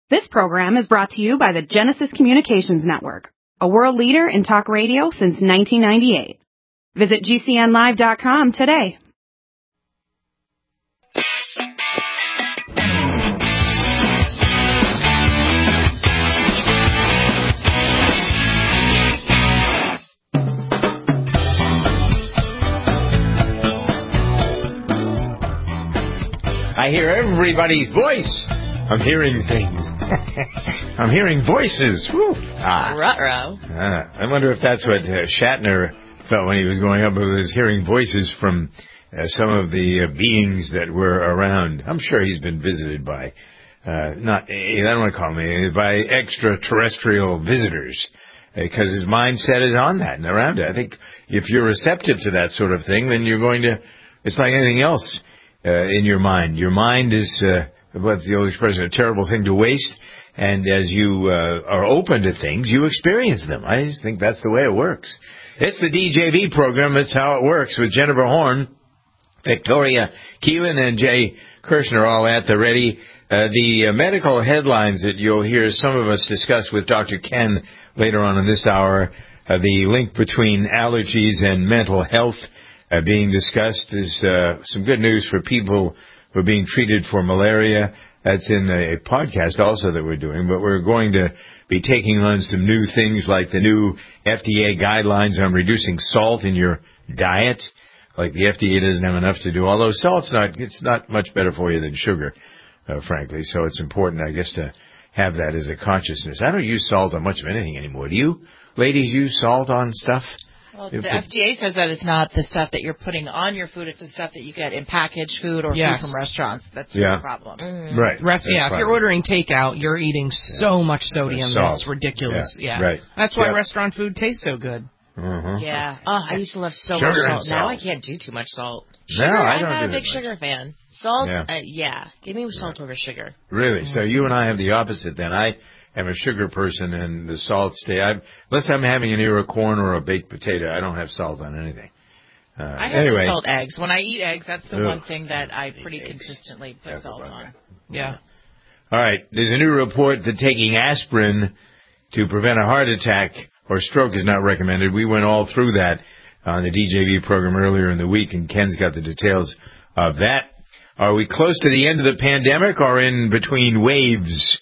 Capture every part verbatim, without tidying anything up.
This program is brought to you by the Genesis Communications Network, a world leader in talk radio since nineteen ninety-eight. Visit G C N live dot com today. I hear everybody's voice. I'm hearing things. I'm hearing voices. Woo. Ah. Ruh-roh. Ah. I wonder if that's what uh, Shatner felt when he was going up, he was hearing voices from uh, some of the uh, beings that were around. I'm sure he's been visited by, uh, not, I don't want to call them, uh, by extraterrestrial visitors, because his mindset is on that and around it. I think if you're receptive to that sort of thing, then you're going to, it's like anything else uh, in your mind. Your mind is, uh, what's the old expression, a terrible thing to waste, and as you uh, are open to things, you experience them. I just think that's the way it works. It's the D J V program. That's how it works with Jennifer Horn, Victoria Keelan, and Jay Kirshner all at the ready. Uh, the uh, medical headlines that you'll hear some of us discuss with Doctor Ken later on in this hour, uh, the link between allergies and mental health uh, being discussed is uh, some good news for people who are being treated for malaria. That's in a podcast also that we're doing, but we're going to be taking on some new things like the new F D A guidelines on reducing salt in your diet. Like the F D A doesn't have enough to do, although salt's not, it's not much better for you than sugar, uh, frankly. So it's important, I guess, to have that as a consciousness. I don't use salt on much of anything anymore. Do you ladies use salt on stuff? Well, the F D A says that it's not the stuff that you're putting on your food. It's the stuff that you get in packaged food or yes. food from restaurants. That's yeah. the problem. Mm. Right. Rest, yeah, if you're ordering takeout, you're eating yeah. so much sodium that's ridiculous. Yeah. yeah. Right. That's why yep. restaurant food tastes so good. Uh-huh. Yeah. Oh, I used to love so sugar much salt. salt. Now I can't do too much salt. Sugar, no, I don't I'm not do a big sugar much. fan. Salt, yeah. Uh, yeah. Give me salt yeah. over sugar. Really? Mm-hmm. So you and I have the opposite then. I am a sugar person, and the salt stay. I, unless I'm having an ear of corn or a baked potato, I don't have salt on anything. Uh, I have anyway. salt eggs. When I eat eggs, that's the Ugh. one thing that I pretty eggs. consistently put that's salt on. Yeah. All right. There's a new report that taking aspirin to prevent a heart attack or stroke is not recommended. We went all through that on the D J V program earlier in the week, and Ken's got the details of that. Are we close to the end of the pandemic or in between waves?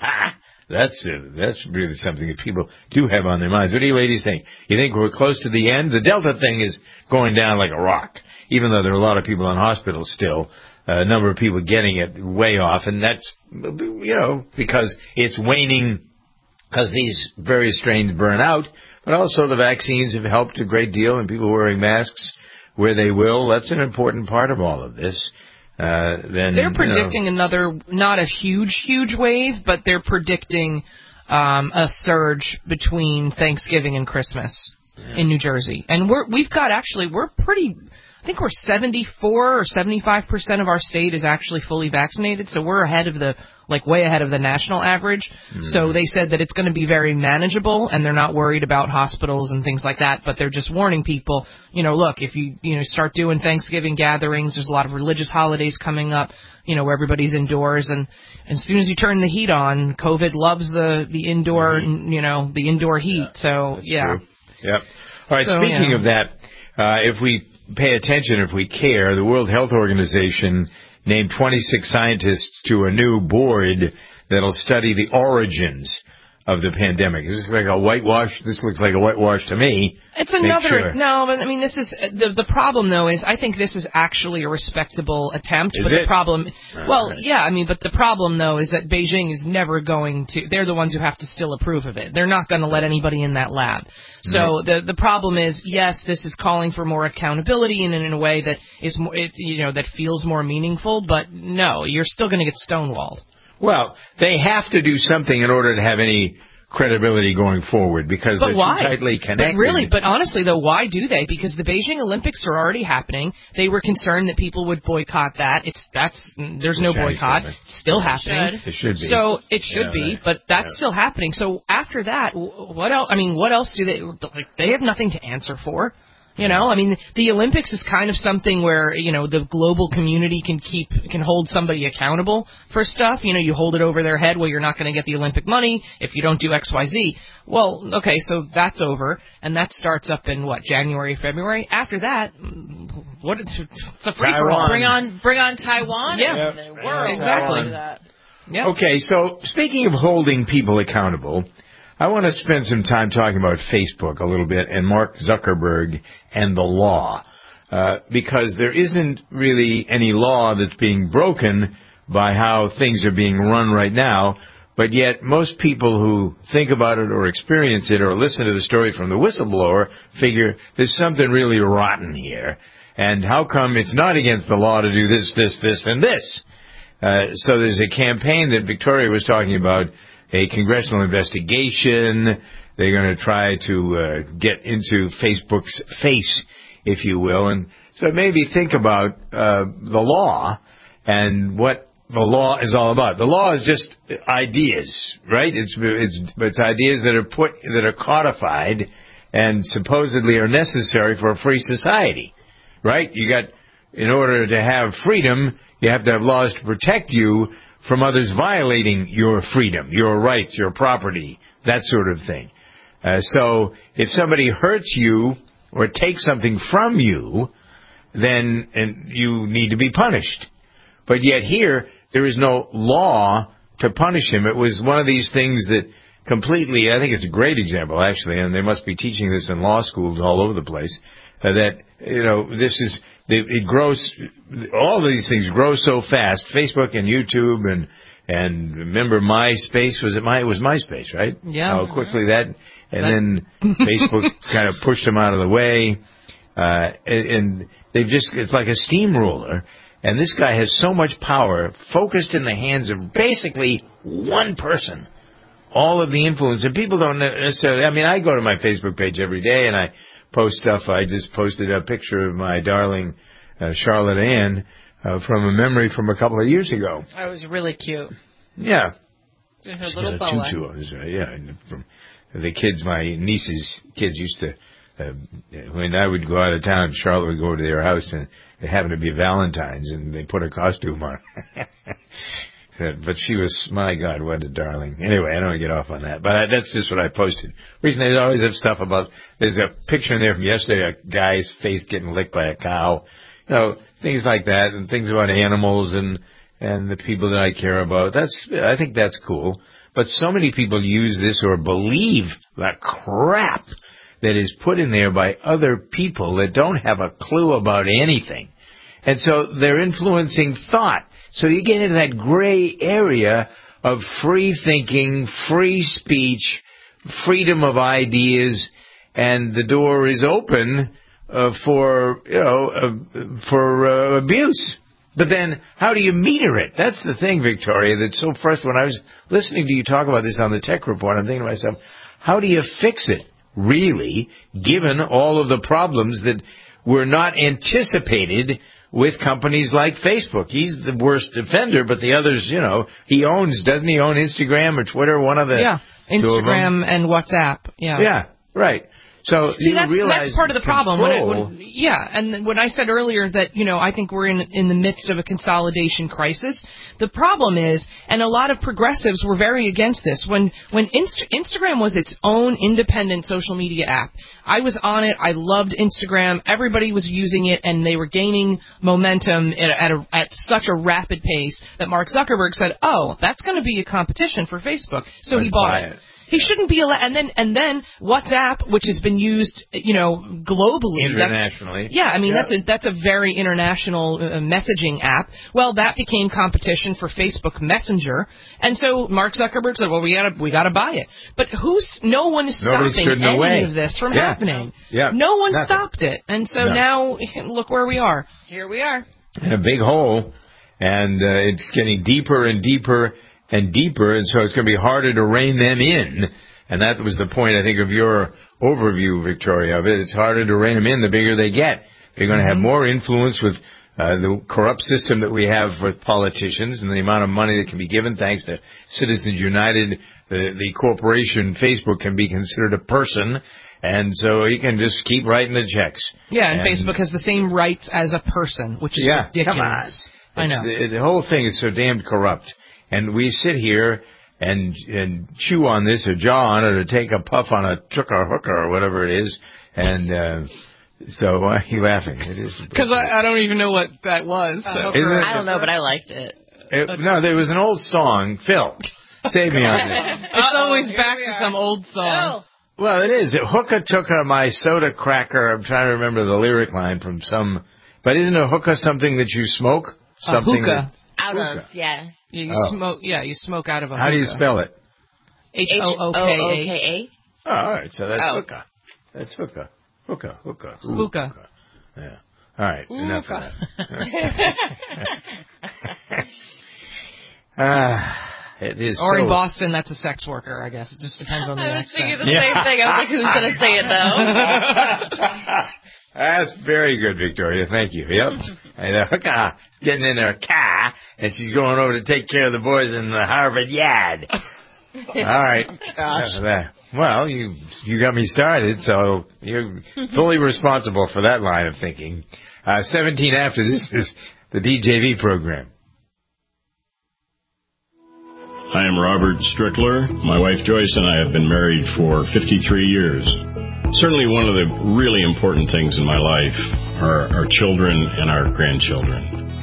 That's uh, that's really something that people do have on their minds. What do you ladies think? You think we're close to the end? The Delta thing is going down like a rock, even though there are a lot of people in hospitals still. A number of people getting it way off, and that's, you know, because it's waning because these various strains burn out, but also the vaccines have helped a great deal, and people wearing masks where they will. That's an important part of all of this. Uh, then they're predicting you know, another, not a huge, huge wave, but they're predicting um, a surge between Thanksgiving and Christmas yeah. in New Jersey. And we're, we've got actually, we're pretty, I think we're seventy-four or seventy-five percent of our state is actually fully vaccinated, so we're ahead of the, like way ahead of the national average. Mm. So they said that it's going to be very manageable, and they're not worried about hospitals and things like that, but they're just warning people, you know, look, if you, you know, start doing Thanksgiving gatherings, there's a lot of religious holidays coming up, you know, where everybody's indoors, and as soon as you turn the heat on, COVID loves the, the indoor, mm-hmm. you know, the indoor heat. Yeah, so, that's yeah. True. Yep. All right, so, speaking yeah. of that, uh, if we pay attention, if we care, the World Health Organization named twenty-six scientists to a new board that'll study the origins of the pandemic. Is this like a whitewash? This looks like a whitewash to me. It's another, sure. no, but I mean, this is, the the problem though is, I think this is actually a respectable attempt, is but it? the problem, well, right. yeah, I mean, but the problem though is that Beijing is never going to, they're the ones who have to still approve of it. They're not going to let anybody in that lab. So no. the the problem is, yes, this is calling for more accountability and in a way that is more, it, you know, that feels more meaningful, but no, you're still going to get stonewalled. Well, they have to do something in order to have any credibility going forward because but they're why? too tightly connected. But really, but honestly, though, why do they? Because the Beijing Olympics are already happening. They were concerned that people would boycott that. It's that's there's no boycott. It's still happening. It should be. So it should yeah, be, right. but that's yeah. still happening. So after that, what else? I mean, what else do they like? They have nothing to answer for. You know, I mean, the Olympics is kind of something where, you know, the global community can keep, can hold somebody accountable for stuff. You know, you hold it over their head, well, you're not going to get the Olympic money if you don't do X, Y, Z. Well, okay, so that's over, and that starts up in, what, January, February? After that, what, it's, it's a free-for-all. Bring on, bring on Taiwan. Yeah, and the world. Exactly. That. Yeah. Okay, so speaking of holding people accountable, I want to spend some time talking about Facebook a little bit and Mark Zuckerberg and the law, uh, because there isn't really any law that's being broken by how things are being run right now, but yet most people who think about it or experience it or listen to the story from the whistleblower figure there's something really rotten here, and how come it's not against the law to do this, this, this, and this? Uh, so there's a campaign that Victoria was talking about, a congressional investigation. They're going to try to uh, get into Facebook's face, if you will. And so maybe think about uh, the law and what the law is all about. The law is just ideas, right? It's it's it's ideas that are put that are codified and supposedly are necessary for a free society, right? You got, in order to have freedom, you have to have laws to protect you from others violating your freedom, your rights, your property, that sort of thing. Uh, so if somebody hurts you or takes something from you, then and you need to be punished. But yet here, there is no law to punish him. It was one of these things that completely, I think it's a great example, actually, and they must be teaching this in law schools all over the place, uh, that, you know, this is, it grows, all of these things grow so fast, Facebook and YouTube and, and remember MySpace, was it my, it was MySpace, right? Yeah. How quickly that, and then Facebook kind of pushed them out of the way, uh, and, and they've just, it's like a steamroller, and this guy has so much power focused in the hands of basically one person. All of the influence, and people don't necessarily, I mean, I go to my Facebook page every day and I post stuff. I just posted a picture of my darling uh, Charlotte Ann uh, from a memory from a couple of years ago. That was really cute. Yeah. And her little boa. Tutu, uh, yeah, and from the kids, my niece's kids used to, uh, when I would go out of town, Charlotte would go to their house, and it happened to be Valentine's, and they put a costume on. But she was, my God, what a darling. Anyway, I don't want to get off on that. But I, that's just what I posted. Reason they always have stuff about, there's a picture in there from yesterday, a guy's face getting licked by a cow. You know, things like that, and things about animals and, and the people that I care about. That's, I think that's cool. But so many people use this or believe the crap that is put in there by other people that don't have a clue about anything. And so they're influencing thought. So you get into that gray area of free thinking, free speech, freedom of ideas, and the door is open uh, for, you know, uh, for uh, abuse. But then how do you meter it? That's the thing, Victoria, that's so frustrating. When I was listening to you talk about this on the Tech Report, I'm thinking to myself, how do you fix it, really, given all of the problems that were not anticipated with companies like Facebook? He's the worst offender, but the others, you know, he owns, doesn't he own Instagram or Twitter? One of the yeah, Instagram and WhatsApp. Yeah, yeah, right. So See, you that's, realize that's part of the problem. When I, control- when, yeah, and when I said earlier that, you know, I think we're in in the midst of a consolidation crisis, the problem is, and a lot of progressives were very against this, when, when Inst- Instagram was its own independent social media app. I was on it. I loved Instagram. Everybody was using it, and they were gaining momentum at, at, a, at such a rapid pace that Mark Zuckerberg said, oh, that's going to be a competition for Facebook. So Let's he bought buy it. it. He shouldn't be allowed. And then, and then WhatsApp, which has been used, you know, globally. Internationally. That's, yeah, I mean, yeah. that's a that's a very international uh, messaging app. Well, that became competition for Facebook Messenger, and so Mark Zuckerberg said, "Well, we gotta we gotta buy it." But who's no one is Nobody stopping stood any way. of this from yeah. happening. Yeah. No one Nothing. stopped it, and so No. now look where we are. Here we are. In a big hole, and uh, it's getting deeper and deeper and deeper, and so it's going to be harder to rein them in. And that was the point, I think, of your overview, Victoria, of it. It's harder to rein them in the bigger they get. They're going to have more influence with uh, the corrupt system that we have with politicians and the amount of money that can be given thanks to Citizens United. The, the corporation Facebook can be considered a person, And so he can just keep writing the checks. Yeah, and, and Facebook has the same rights as a person, which is yeah, ridiculous. Come on. I know. The, the whole thing is so damned corrupt. And we sit here and and chew on this or jaw on it or take a puff on a chooker hooker or whatever it is. And uh, so why are you laughing? It is because I, I don't even know what that was. So. Uh, I don't know, but I liked it. it. No, there was an old song. Phil, save me on this. It's always back to some old song. Phil. Well, it is. Hookah tooka my soda cracker. I'm trying to remember the lyric line from some. But isn't a hookah something that you smoke? Something a hookah. That, out hookah. of, yeah. Yeah, you oh. smoke. Yeah, you smoke out of a. How hookah. do you spell it? H O O K A. Oh, all right. So that's oh. hookah. That's hookah. Hookah. Hookah. Ooh, hookah. hookah. Yeah. All right. Ooh, enough hookah. of that. Ah, it is. Or so in Boston, that's a sex worker. I guess it just depends on the I was accent. thinking the yeah. same thing. I was like, who's going to say it though? That's very good, Victoria. Thank you. Yep. And uh, hookah getting in her car, and she's going over to take care of the boys in the Harvard Yard. All right. Gosh. Well, you you got me started, so you're fully responsible for that line of thinking. Uh, seventeen after this is the D J V program. I am Robert Strickler. My wife Joyce and I have been married for fifty-three years. Certainly one of the really important things in my life are our children and our grandchildren.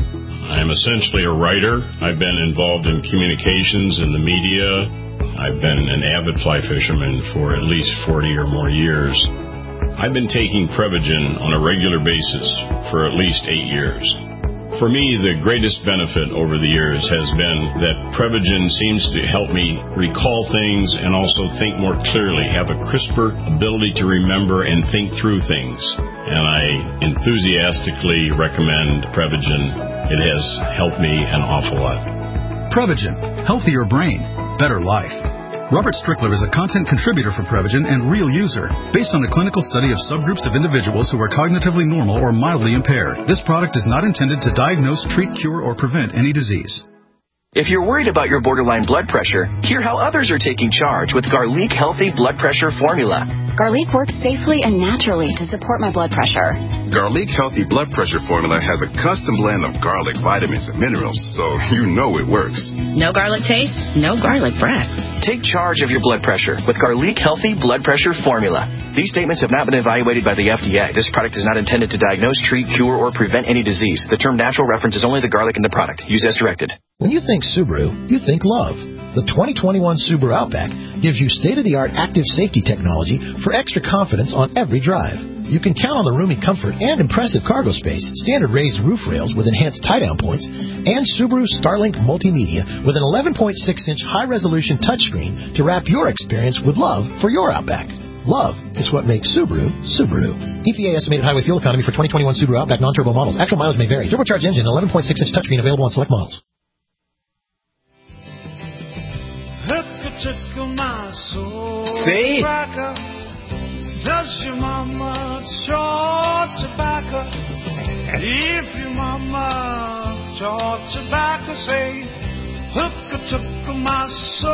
I am essentially a writer. I've been involved in communications and the media. I've been an avid fly fisherman for at least forty or more years. I've been taking Prevagen on a regular basis for at least eight years. For me, the greatest benefit over the years has been that Prevagen seems to help me recall things and also think more clearly, have a crisper ability to remember and think through things. And I enthusiastically recommend Prevagen. It has helped me an awful lot. Prevagen, healthier brain, better life. Robert Strickler is a content contributor for Prevagen and real user, based on a clinical study of subgroups of individuals who are cognitively normal or mildly impaired. This product is not intended to diagnose, treat, cure, or prevent any disease. If you're worried about your borderline blood pressure, hear how others are taking charge with Garlic Healthy Blood Pressure Formula. Garlic works safely and naturally to support my blood pressure. Garlic Healthy Blood Pressure Formula has a custom blend of garlic, vitamins, and minerals, so you know it works. No garlic taste, no garlic breath. Take charge of your blood pressure with Garlic Healthy Blood Pressure Formula. These statements have not been evaluated by the F D A. This product is not intended to diagnose, treat, cure, or prevent any disease. The term natural references only the garlic in the product. Use as directed. When you think Subaru, you think love. The twenty twenty-one Subaru Outback gives you state-of-the-art active safety technology for extra confidence on every drive. You can count on the roomy comfort and impressive cargo space, standard raised roof rails with enhanced tie-down points, and Subaru Starlink Multimedia with an eleven point six inch high-resolution touchscreen to wrap your experience with love for your Outback. Love is what makes Subaru, Subaru. E P A estimated highway fuel economy for twenty twenty-one Subaru Outback non-turbo models. Actual mileage may vary. Turbocharged engine, eleven point six inch touchscreen available on select models. See? Does your mama chaw tobacco? If your mama chaw tobacco, say, hookah took my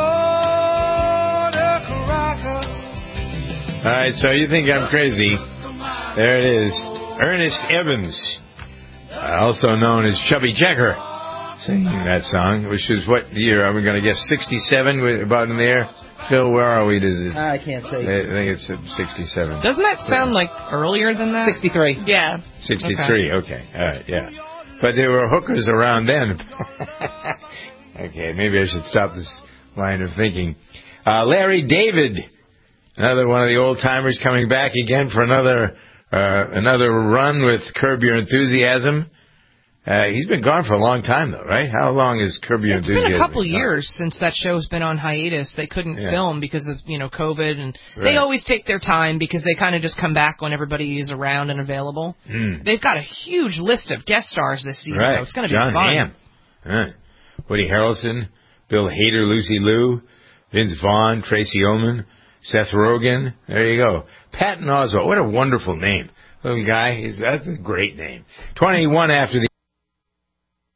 soda cracker. All right, so you think I'm crazy. There it is. Ernest Evans, also known as Chubby Checker, singing that song, which is what year? Are we going to guess sixty-seven, about in there? Phil, where are we? Does it, I can't say. I think it's sixty-seven. Doesn't that sound like earlier than that? sixty-three. Yeah. sixty-three, okay. okay. All right, yeah. But there were hookers around then. Okay, maybe I should stop this line of thinking. Uh, Larry David, another one of the old-timers coming back again for another uh, another run with Curb Your Enthusiasm. Uh, he's been gone for a long time, though, right? How long is Curb Your it's Enthusiasm? It's been a couple years since that show's been on hiatus. They couldn't yeah. film because of, you know, COVID, and right. they always take their time because they kind of just come back when everybody is around and available. Mm. They've got a huge list of guest stars this season, right. though. It's going to be John fun. Hamm. Right. Woody Harrelson, Bill Hader, Lucy Liu, Vince Vaughn, Tracy Ullman, Seth Rogen. There you go. Patton Oswalt. What a wonderful name. Little guy. He's, that's a great name. twenty-one after the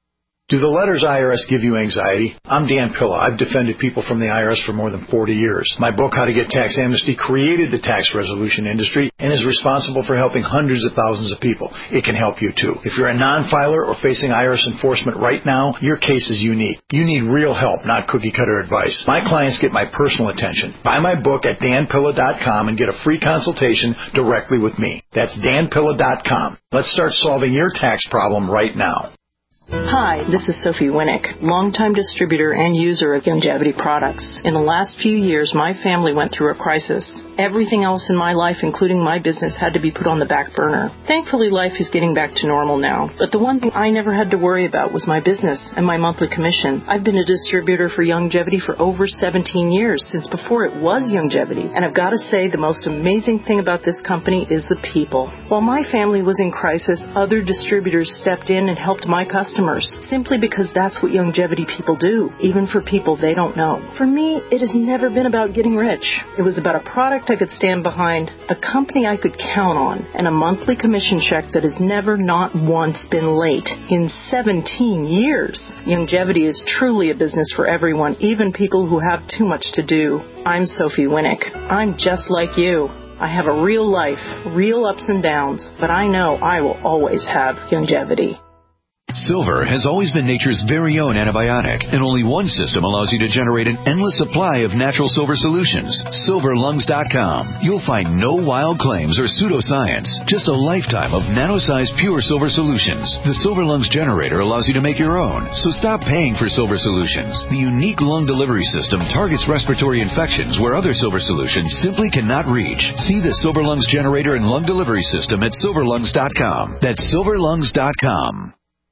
Do the letters I R S give you anxiety? I'm Dan Pilla. I've defended people from the I R S for more than forty years. My book, How to Get Tax Amnesty, created the tax resolution industry and is responsible for helping hundreds of thousands of people. It can help you, too. If you're a non-filer or facing I R S enforcement right now, your case is unique. You need real help, not cookie-cutter advice. My clients get my personal attention. Buy my book at dan pilla dot com and get a free consultation directly with me. That's dan pilla dot com. Let's start solving your tax problem right now. Hi, this is Sophie Winnick, longtime distributor and user of Youngevity products. In the last few years, my family went through a crisis. Everything else in my life, including my business, had to be put on the back burner. Thankfully, life is getting back to normal now. But the one thing I never had to worry about was my business and my monthly commission. I've been a distributor for Youngevity for over seventeen years, since before it was Youngevity. And I've got to say, the most amazing thing about this company is the people. While my family was in crisis, other distributors stepped in and helped my customers, simply because that's what Youngevity people do, even for people they don't know. For me, it has never been about getting rich. It was about a product I could stand behind, a company I could count on, and a monthly commission check that has never not once been late in seventeen years. Youngevity is truly a business for everyone, even people who have too much to do. I'm Sophie Winnick. I'm just like you. I have a real life, real ups and downs, but I know I will always have Youngevity. Silver has always been nature's very own antibiotic, and only one system allows you to generate an endless supply of natural silver solutions. silver lungs dot com. You'll find no wild claims or pseudoscience, just a lifetime of nano-sized pure silver solutions. The Silver Lungs generator allows you to make your own, so stop paying for silver solutions. The unique lung delivery system targets respiratory infections where other silver solutions simply cannot reach. See the Silver Lungs generator and lung delivery system at silver lungs dot com. That's silver lungs dot com.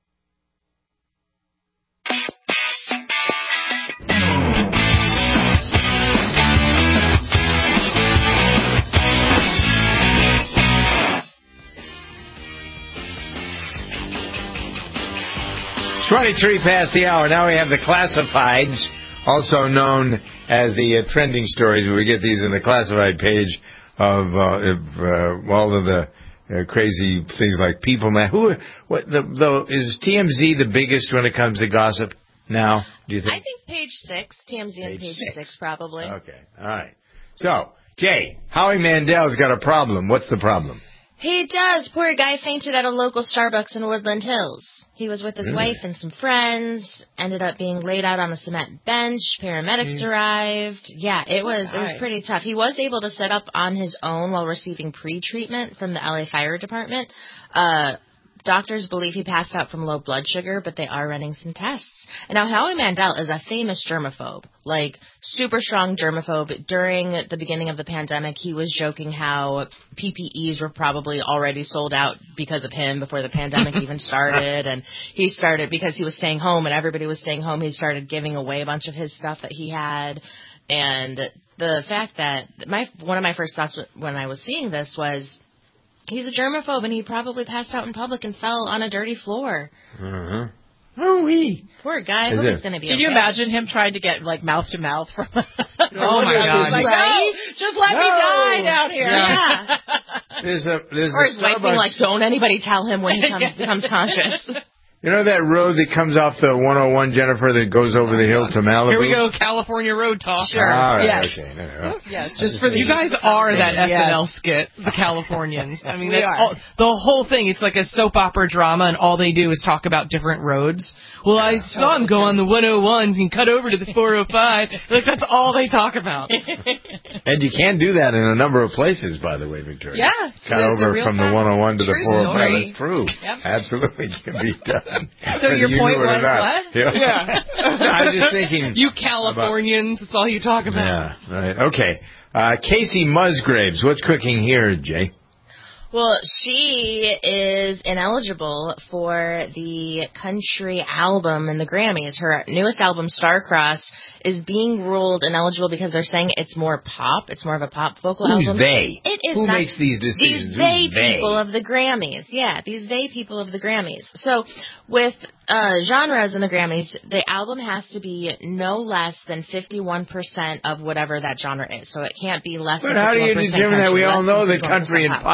twenty-three past the hour. Now we have the classifieds, also known as the uh, trending stories. We get these in the classified page of, uh, of uh, all of the uh, crazy things like People Man. Who? What? The, the, is T M Z the biggest when it comes to gossip now? Do you think? I think page six, T M Z page and page six. six, probably. Okay. All right. So, Jay, Howie Mandel's got a problem. What's the problem? He does. Poor guy fainted at a local Starbucks in Woodland Hills. He was with his really? wife and some friends, ended up being laid out on a cement bench. Paramedics Jeez. arrived. Yeah, it was it was pretty tough. He was able to set up on his own while receiving pre-treatment from the L A Fire Department. Uh, doctors believe he passed out from low blood sugar, but they are running some tests. And now Howie Mandel is a famous germaphobe, like super strong germaphobe. During the beginning of the pandemic, he was joking how P P Es were probably already sold out because of him before the pandemic even started. And he started, because he was staying home and everybody was staying home, he started giving away a bunch of his stuff that he had. And the fact that my one of my first thoughts when I was seeing this was, he's a germaphobe, and he probably passed out in public and fell on a dirty floor. Uh-huh. Oh, he. Poor guy. I hope he's going to be Can okay. you imagine him trying to get, like, mouth-to-mouth from... oh, my God. Like, right? no, just let no. me die down here. Yeah. there's a, there's or a his wife being like, don't anybody tell him when he comes, becomes conscious. You know that road that comes off the one oh one, Jennifer, that goes over the hill to Malibu? Here we go, California road talk. Sure. All right, yes. okay. No, no. Yes, just for the, you guys are that S N L yes. skit, the Californians. I mean, that's all, the whole thing. It's like a soap opera drama, and all they do is talk about different roads. Well, I saw him go on the one oh one and cut over to the four oh five. Like, that's all they talk about. And you can do that in a number of places, by the way, Victoria. Yeah. Cut so over from fact. the one oh one to the four oh five. Story. That's true. Yep. Absolutely can be done. So your you point was what? Yeah. yeah. I was just thinking. You Californians, about, that's all you talk about. Yeah, right. Okay. Uh, Casey Musgraves, what's cooking here, Jay? Well, she is ineligible for the country album and the Grammys. Her newest album, Starcrossed, is being ruled ineligible because they're saying it's more pop. It's more of a pop vocal Who's album. they? It is Who not, makes these decisions? These they Who's they people of the Grammys. Yeah, these they people of the Grammys. So with uh, genres in the Grammys, the album has to be no less than fifty-one percent of whatever that genre is. So it can't be less but than how do you fifty-one percent determine that? country, We all know that country country and pop are cross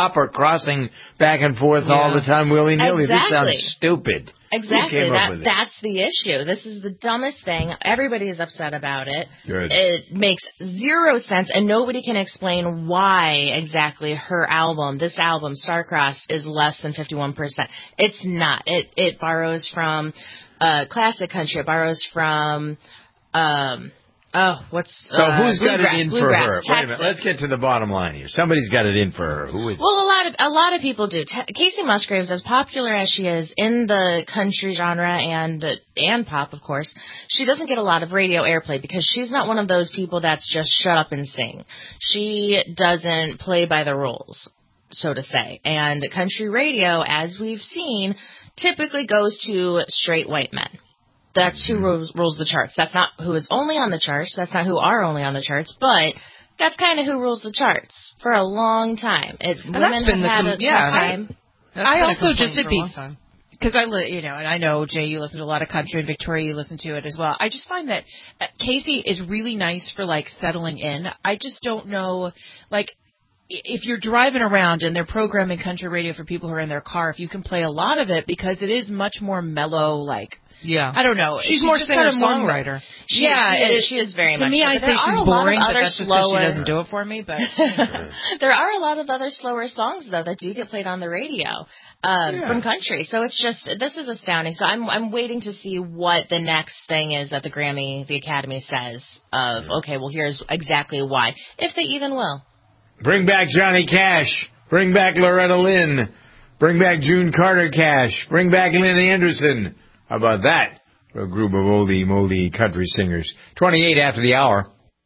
crossing back and forth Yeah. all the time willy-nilly. Exactly. This sounds stupid. Exactly. Who came up That with it? that's the issue. This is the dumbest thing. Everybody is upset about it. Good. It makes zero sense, and nobody can explain why exactly her album, this album, Starcrossed, is less than fifty-one percent. It's not. It it borrows from uh, classic country. It borrows from um oh, what's So uh, who's got bluegrass, it in for bluegrass, her? Wait a minute. Texas. Let's get to the bottom line here. Somebody's got it in for her. Who is? Well, a lot of a lot of people do. Te- Casey Musgraves, as popular as she is in the country genre and and pop, of course, she doesn't get a lot of radio airplay because she's not one of those people that's just shut up and sing. She doesn't play by the rules, so to say. And country radio, as we've seen, typically goes to straight white men. That's who rules, rules the charts. That's not who is only on the charts. That's not who are only on the charts. But that's kind of who rules the charts for a long time. It, And women that's been have the had com- a yeah, tough I- time. I also just to to be because I li- you know, and I know Jay, you listen to a lot of country, and Victoria, you listen to it as well. I just find that uh, Casey is really nice for like settling in. I just don't know, like. If you're driving around and they're programming country radio for people who are in their car, if you can play a lot of it because it is much more mellow, like yeah, I don't know. She's, she's more just kind of more- singer-songwriter. She, yeah, she it is, is. she is very to much. me, so. I But say there are she's a lot of boring, but other that's just because she slower- doesn't do it for me. But there are a lot of other slower songs though that do get played on the radio um, Yeah. from country. So it's just this is astounding. So I'm I'm waiting to see what the next thing is that the Grammy, the Academy says of okay, well here's exactly why, if they even will. Bring back Johnny Cash. Bring back Loretta Lynn. Bring back June Carter Cash. Bring back Lynn Anderson. How about that for a group of oldie moldy country singers? twenty-eight after the hour.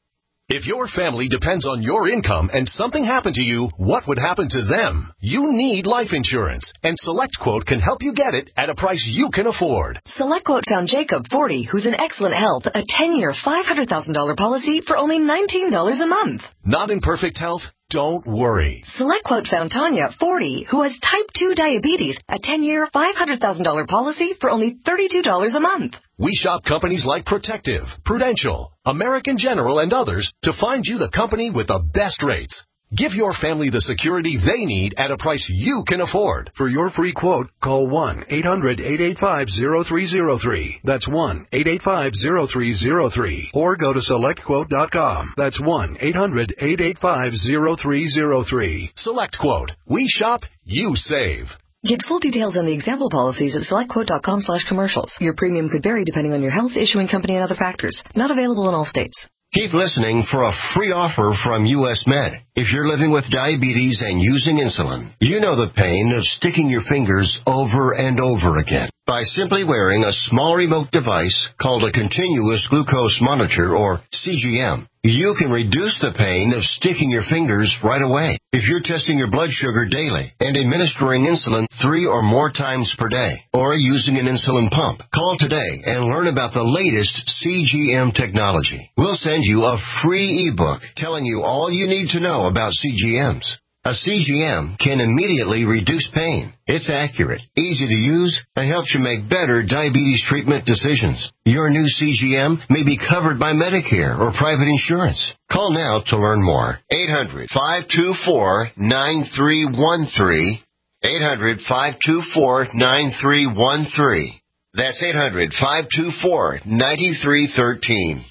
If your family depends on your income and something happened to you, what would happen to them? You need life insurance, and SelectQuote can help you get it at a price you can afford. SelectQuote found Jacob, forty, who's in excellent health, a ten-year, five hundred thousand dollars policy for only nineteen dollars a month. Not in perfect health? Don't worry. SelectQuote found Tanya, forty, who has type two diabetes, a ten-year, five hundred thousand dollars policy for only thirty-two dollars a month. We shop companies like Protective, Prudential, American General, and others to find you the company with the best rates. Give your family the security they need at a price you can afford. For your free quote, call one eight hundred eight eight five zero three zero three. That's one eight eight five zero three zero three. Or go to select quote dot com. That's one eight hundred eight eight five zero three zero three. SelectQuote. We shop, you save. Get full details on the example policies at selectquote.com slash commercials. Your premium could vary depending on your health, issuing company, and other factors. Not available in all states. Keep listening for a free offer from U S Med. If you're living with diabetes and using insulin, you know the pain of sticking your fingers over and over again. By simply wearing a small remote device called a continuous glucose monitor, or C G M, you can reduce the pain of sticking your fingers right away. If you're testing your blood sugar daily and administering insulin three or more times per day, or using an insulin pump, call today and learn about the latest C G M technology. We'll send you a free ebook telling you all you need to know about C G Ms. A C G M can immediately reduce pain. It's accurate, easy to use, and helps you make better diabetes treatment decisions. Your new C G M may be covered by Medicare or private insurance. Call now to learn more. eight hundred five two four nine three one three. eight hundred five two four nine three one three. That's eight hundred five two four nine three one three.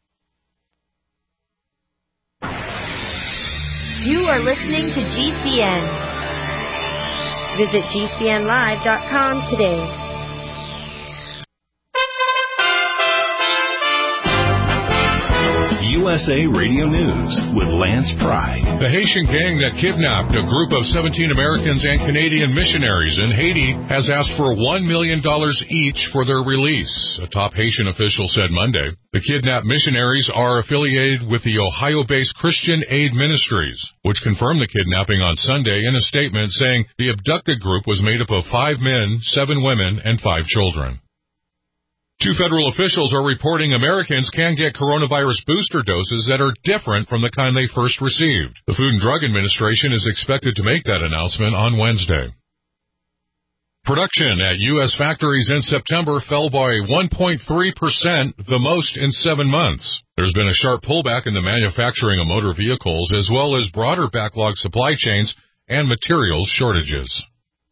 You are listening to G C N. Visit G C N live dot com today. U S A Radio News with Lance Pry. The Haitian gang that kidnapped a group of seventeen Americans and Canadian missionaries in Haiti has asked for one million dollars each for their release, a top Haitian official said Monday. The kidnapped missionaries are affiliated with the Ohio-based Christian Aid Ministries, which confirmed the kidnapping on Sunday in a statement saying the abducted group was made up of five men, seven women, and five children. Two federal officials are reporting Americans can get coronavirus booster doses that are different from the kind they first received. The Food and Drug Administration is expected to make that announcement on Wednesday. Production at U S factories in September fell by one point three percent, the most in seven months. There's been a sharp pullback in the manufacturing of motor vehicles, as well as broader backlog supply chains and materials shortages.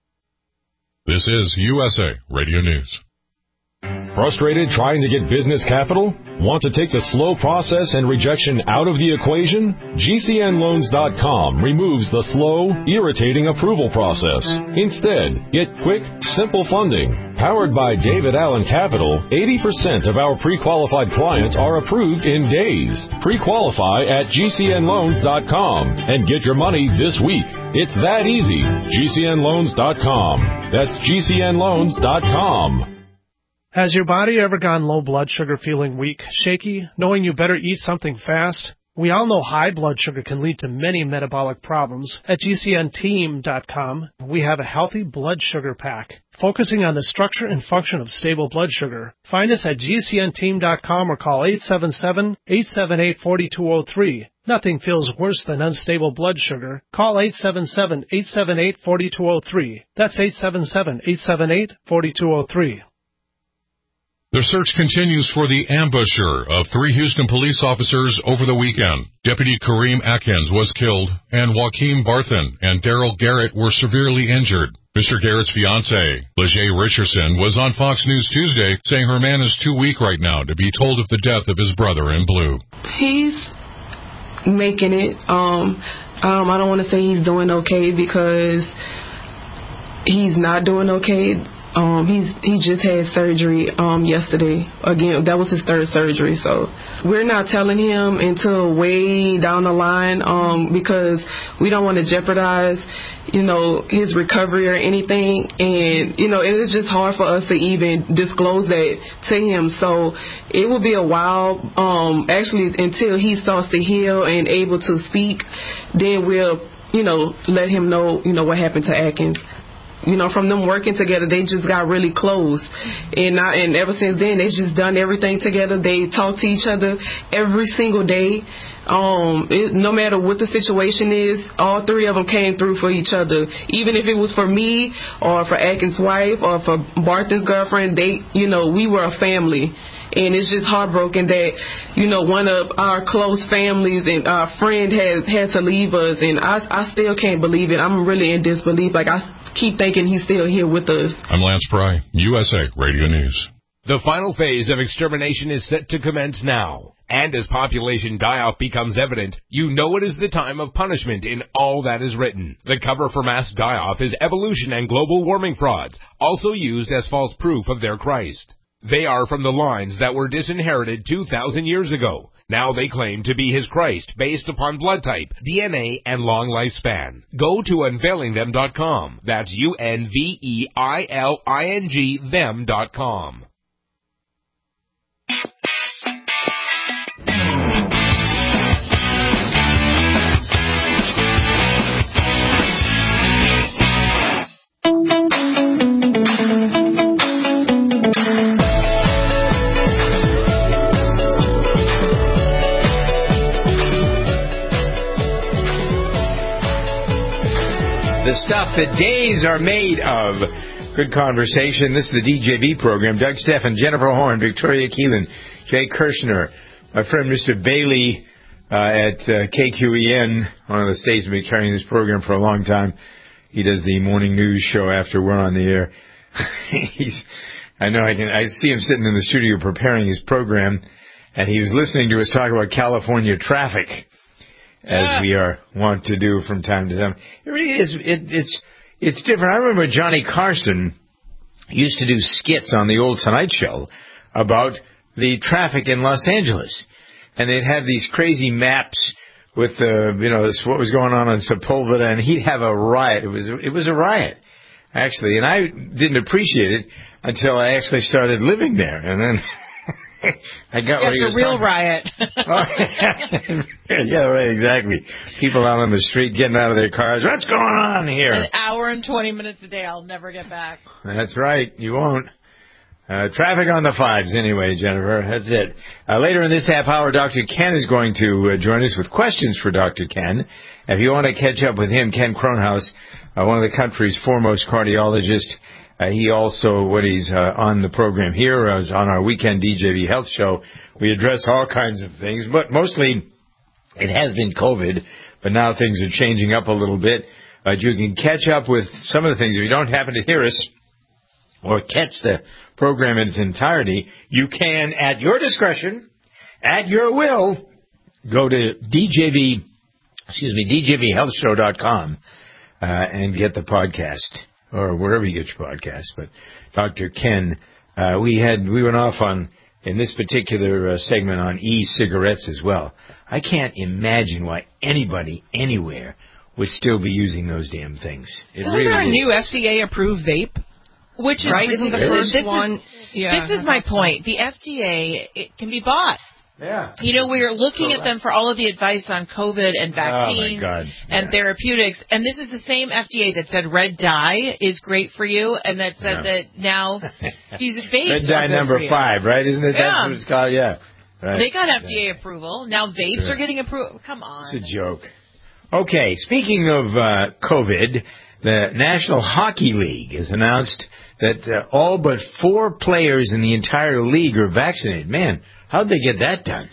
This is U S A Radio News. Frustrated trying to get business capital? Want to take the slow process and rejection out of the equation? G C N loans dot com removes the slow, irritating approval process. Instead, get quick, simple funding. Powered by David Allen Capital, eighty percent of our pre-qualified clients are approved in days. Pre-qualify at G C N loans dot com and get your money this week. It's that easy. G C N loans dot com. That's G C N loans dot com. Has your body ever gone low blood sugar, feeling weak, shaky, knowing you better eat something fast? We all know high blood sugar can lead to many metabolic problems. At G C N team dot com, we have a healthy blood sugar pack, focusing on the structure and function of stable blood sugar. Find us at G C N team dot com or call eight seven seven, eight seven eight, four two zero three. Nothing feels worse than unstable blood sugar. Call eight seven seven, eight seven eight, four two zero three. That's eight seven seven, eight seven eight, four two zero three. The search continues for the ambusher of three Houston police officers over the weekend. Deputy Kareem Atkins was killed, and Joaquin Barthen and Daryl Garrett were severely injured. Mister Garrett's fiancée, Lejeay Richardson, was on Fox News Tuesday saying her man is too weak right now to be told of the death of his brother in blue. He's making it. Um, um, I don't want to say he's doing okay because he's not doing okay. Um, he's he just had surgery um, yesterday. Again, that was his third surgery. So we're not telling him until way down the line um, because we don't want to jeopardize, you know, his recovery or anything. And, you know, it is just hard for us to even disclose that to him. So it will be a while, um, actually, until he starts to heal and able to speak. Then we'll, you know, let him know, you know, what happened to Atkins. You know, from them working together, they just got really close. And I, and ever since then, they've just done everything together. They talk to each other every single day. Um, it, no matter what the situation is, all three of them came through for each other. Even if it was for me or for Atkins' wife or for Barthen's girlfriend, they, you know, we were a family. And it's just heartbroken that, you know, one of our close families and our friend had, had to leave us. And I, I still can't believe it. I'm really in disbelief. Like, I keep thinking he's still here with us. I'm Lance Pry, U S A Radio News. The final phase of extermination is set to commence now. And as population die-off becomes evident, you know it is the time of punishment in all that is written. The cover for mass die-off is evolution and global warming frauds, also used as false proof of their Christ. They are from the lines that were disinherited two thousand years ago. Now they claim to be his Christ based upon blood type, D N A, and long lifespan. Go to unveiling them dot com. That's U N V E I L I N G them dot com. The stuff that days are made of. Good conversation. This is the D J V program. Doug Steffen, Jennifer Horn, Victoria Keelan, Jay Kirshner, my friend Mister Bailey uh, at uh, K Q E N, one of the stations who's been carrying this program for a long time. He does the morning news show after we're on the air. He's, I know I can. I see him sitting in the studio preparing his program, and he was listening to us talk about California traffic, as yeah. we are wont to do from time to time. It really is. It, it's it's different. I remember Johnny Carson used to do skits on the old Tonight Show about the traffic in Los Angeles, and they'd have these crazy maps with the you know this, what was going on in Sepulveda, and he'd have a riot. It was it was a riot actually, and I didn't appreciate it until I actually started living there, and then. I got It's a real talking. riot. oh, yeah, right, exactly. People out on the street getting out of their cars. What's going on here? An hour and twenty minutes a day. I'll never get back. That's right. You won't. Uh, traffic on the fives anyway, Jennifer. That's it. Uh, later in this half hour, Doctor Ken is going to uh, join us with questions for Doctor Ken. If you want to catch up with him, Ken Kronhaus, uh, one of the country's foremost cardiologists. Uh, he also, when he's uh, on the program here, uh, on our weekend D J V Health Show, we address all kinds of things, but mostly it has been COVID, but now things are changing up a little bit. But you can catch up with some of the things. If you don't happen to hear us or catch the program in its entirety, you can, at your discretion, at your will, go to D J V, excuse me, D J V health show dot com uh, and get the podcast, or wherever you get your podcast. But Doctor Ken, uh, we had we went off on in this particular uh, segment on e-cigarettes as well. I can't imagine why anybody anywhere would still be using those damn things. It Isn't really there a is. new F D A-approved vape? Which is right? Isn't the Really? first this one? Is, yeah, this is my point. The F D A, it can be bought. Yeah. You know, we're looking So at them for all of the advice on COVID and Oh, vaccines my God. and Yeah. therapeutics. And this is the same F D A that said red dye is great for you, and that said Yeah. that now these vapes Red are dye good number for you. five, right? Isn't it? Yeah. That's what it's called. Yeah. Right. They got F D A approval. Now vapes Sure. are getting approved. Come on. It's a joke. Okay, speaking of uh, COVID, the National Hockey League has announced that uh, all but four players in the entire league are vaccinated. Man, how'd they get that done?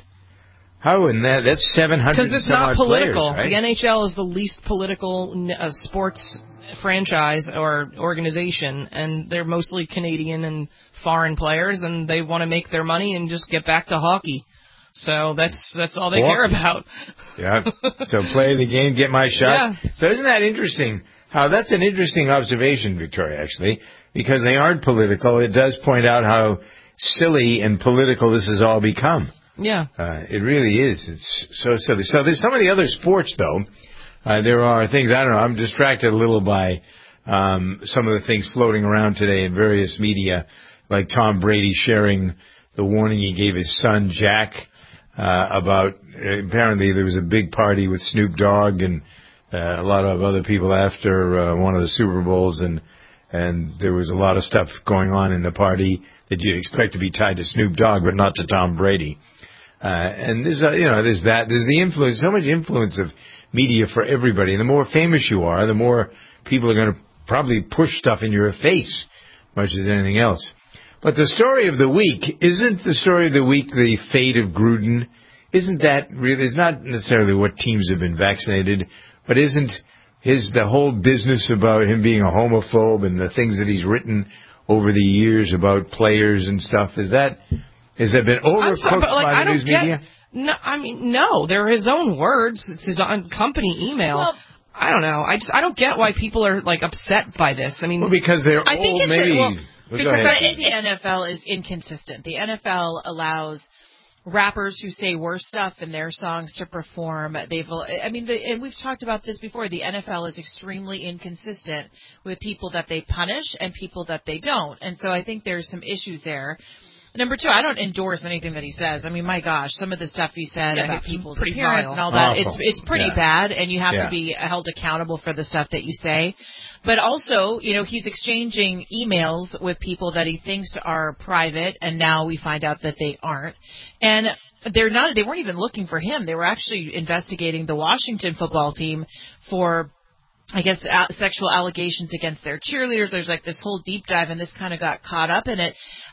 How in that? That's seven hundred. Because it's not political. Players, right? The N H L is the least political uh, sports franchise or organization, and they're mostly Canadian and foreign players, and they want to make their money and just get back to hockey. So that's that's all they Well, care about. Yeah. So play the game, get my shot. Yeah. So isn't that interesting? How that's an interesting observation, Victoria, actually, because they aren't political. It does point out how silly and political this has all become. Yeah. Uh, it really is. It's so silly. So there's some of the other sports, though. Uh, there are things, I don't know, I'm distracted a little by um, some of the things floating around today in various media, like Tom Brady sharing the warning he gave his son, Jack, uh, about uh, apparently there was a big party with Snoop Dogg and uh, a lot of other people after uh, one of the Super Bowls, and and there was a lot of stuff going on in the party that you'd expect to be tied to Snoop Dogg, but not to Tom Brady. Uh, and there's, uh, you know, there's that, there's the influence, so much influence of media for everybody. And the more famous you are, the more people are going to probably push stuff in your face, much as anything else. But the story of the week, isn't the story of the week the fate of Gruden? Isn't that really, it's not necessarily what teams have been vaccinated, but isn't his, the whole business about him being a homophobe and the things that he's written over the years about players and stuff, is that, has that been overcooked I'm sorry, but, like, by I the don't news get, media? No, I mean, no, they're his own words. It's his own company email. Well, I don't know. I just I don't get why people are like upset by this. I mean, Well, because they're I think all it's maybe. the, well, Well, go because ahead. I think the N F L is inconsistent. The N F L allows rappers who say worse stuff in their songs to perform. They've, I mean, the, and we've talked about this before. The N F L is extremely inconsistent with people that they punish and people that they don't, and so I think there's some issues there. Number two, I don't endorse anything that he says. I mean, my gosh, some of the stuff he said Yeah, about it's people's pretty appearance vile. and all that, Awful. it's it's pretty Yeah. bad, and you have Yeah. to be held accountable for the stuff that you say. But also, you know, he's exchanging emails with people that he thinks are private, and now we find out that they aren't. And they're not. They weren't even looking for him. They were actually investigating the Washington football team for, I guess, uh, sexual allegations against their cheerleaders. There's like this whole deep dive, and this kind of got caught up in it.